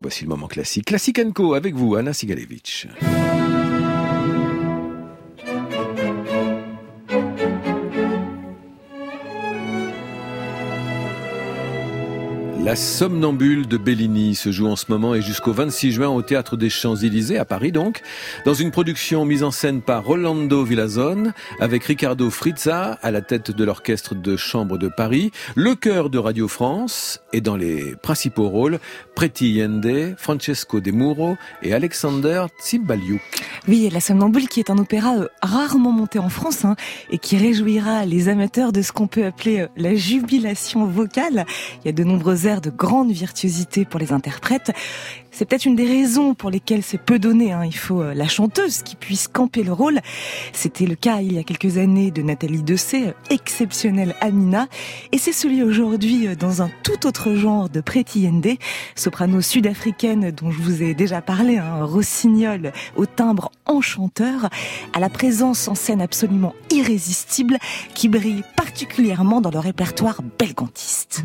Voici le moment classique. Classic & Co avec vous, Anna Sigalevitch. La Somnambule de Bellini se joue en ce moment et jusqu'au 26 juin au Théâtre des Champs-Élysées, à Paris donc, dans une production mise en scène par Rolando Villazón, avec Ricardo Frizza à la tête de l'Orchestre de Chambre de Paris, le chœur de Radio France et dans les principaux rôles, Preti Yende, Francesco De Muro et Alexander Tsimbaliuk. Oui, La Somnambule qui est un opéra rarement monté en France et qui réjouira les amateurs de ce qu'on peut appeler la jubilation vocale. Il y a de nombreuses airs de grande virtuosité pour les interprètes. C'est peut-être une des raisons pour lesquelles c'est peu donné. Il faut la chanteuse qui puisse camper le rôle. C'était le cas il y a quelques années de Nathalie Dessay, exceptionnelle Amina. Et c'est celui aujourd'hui dans un tout autre genre de Preti Yende, soprano sud-africaine dont je vous ai déjà parlé, rossignol au timbre enchanteur, à la présence en scène absolument irrésistible qui brille particulièrement dans le répertoire belcantiste.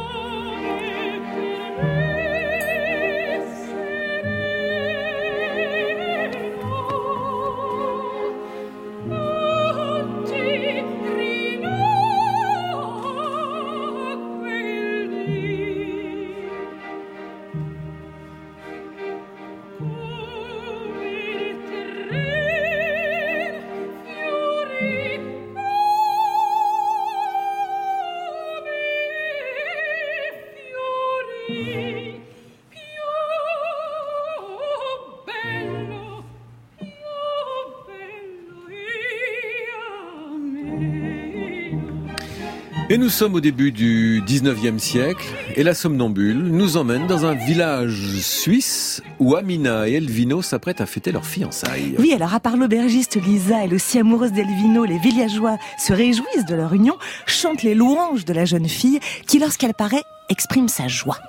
Et nous sommes au début du 19e siècle et la Somnambule nous emmène dans un village suisse où Amina et Elvino s'apprêtent à fêter leurs fiançailles. Oui, alors à part l'aubergiste Lisa, elle aussi amoureuse d'Elvino, les villageois se réjouissent de leur union, chantent les louanges de la jeune fille qui, lorsqu'elle paraît, exprime sa joie.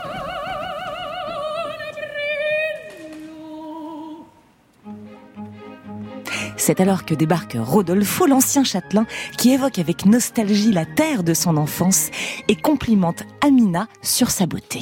C'est alors que débarque Rodolfo, l'ancien châtelain, qui évoque avec nostalgie la terre de son enfance et complimente Amina sur sa beauté.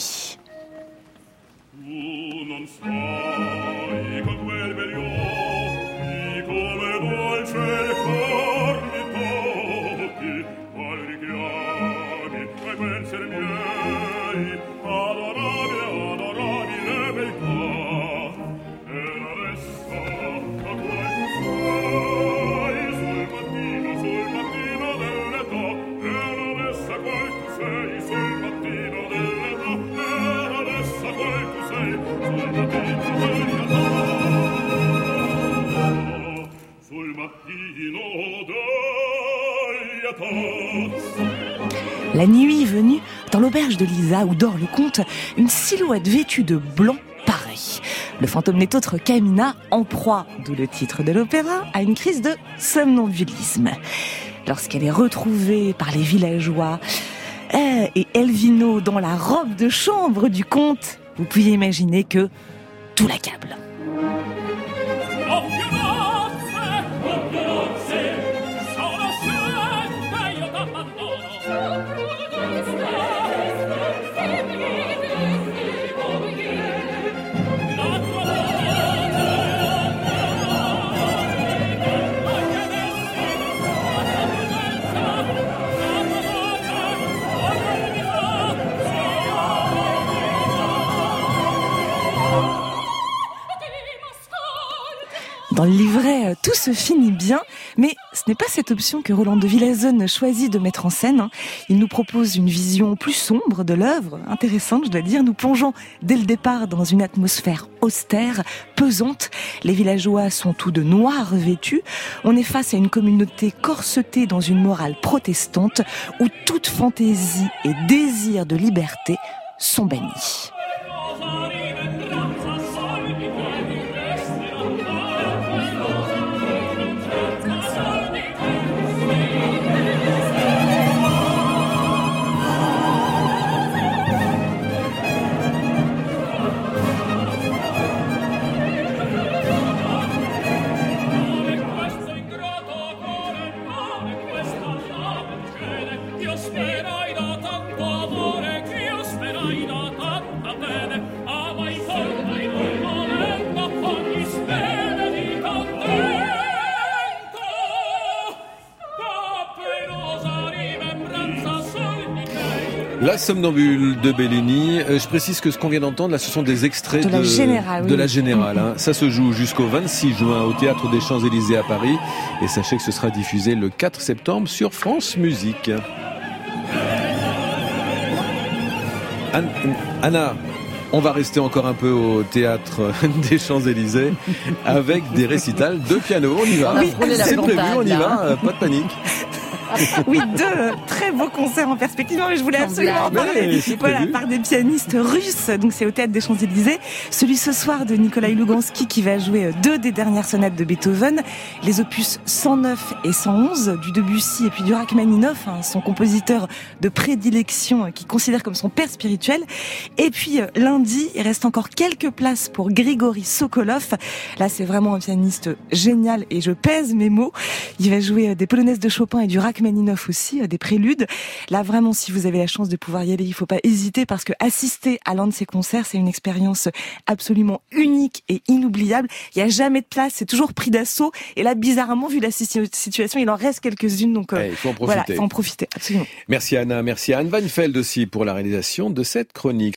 La nuit venue, dans l'auberge de Lisa où dort le comte, une silhouette vêtue de blanc paraît. Le fantôme n'est autre qu'Amina, en proie, d'où le titre de l'opéra, à une crise de somnambulisme. Lorsqu'elle est retrouvée par les villageois et Elvino dans la robe de chambre du comte, vous pouvez imaginer que tout l'accable. Dans le livret, tout se finit bien, mais ce n'est pas cette option que Rolando Villazón choisit de mettre en scène. Il nous propose une vision plus sombre de l'œuvre, intéressante je dois dire. Nous plongeons dès le départ dans une atmosphère austère, pesante. Les villageois sont tous de noir vêtus. On est face à une communauté corsetée dans une morale protestante où toute fantaisie et désir de liberté sont bannis. Sperai da tanto amore che io sperai da tanta La Somnambule de Bellini. Je précise que ce qu'on vient d'entendre, là, ce sont des extraits de la Générale. De la Générale, hein. Ça se joue jusqu'au 26 juin au Théâtre des Champs-Élysées à Paris. Et sachez que ce sera diffusé le 4 septembre sur France Musique. Anna, on va rester encore un peu au Théâtre des Champs-Élysées avec des récitals de piano. On y va. Oui, c'est prévu, on y va. Pas de panique. Oui, deux très beaux concerts en perspective. Non, mais je voulais absolument en parler. Voilà, par des pianistes russes. Donc c'est au Théâtre des Champs-Élysées. Celui ce soir de Nikolai Lugansky qui va jouer deux des dernières sonates de Beethoven, les opus 109 et 111 du Debussy et puis du Rachmaninoff, son compositeur de prédilection qu'il considère comme son père spirituel. Et puis lundi, il reste encore quelques places pour Grigory Sokolov. Là, c'est vraiment un pianiste génial et je pèse mes mots. Il va jouer des polonaises de Chopin et du Rachmaninoff aussi, des préludes. Là, vraiment, si vous avez la chance de pouvoir y aller, il faut pas hésiter parce que assister à l'un de ces concerts, c'est une expérience absolument unique et inoubliable. Il y a jamais de place, c'est toujours pris d'assaut. Et là, bizarrement, vu la situation, il en reste quelques-unes. Donc, il faut en profiter. Voilà, il faut en profiter, absolument. Merci Anna, merci à Anne Weinfeld aussi pour la réalisation de cette chronique.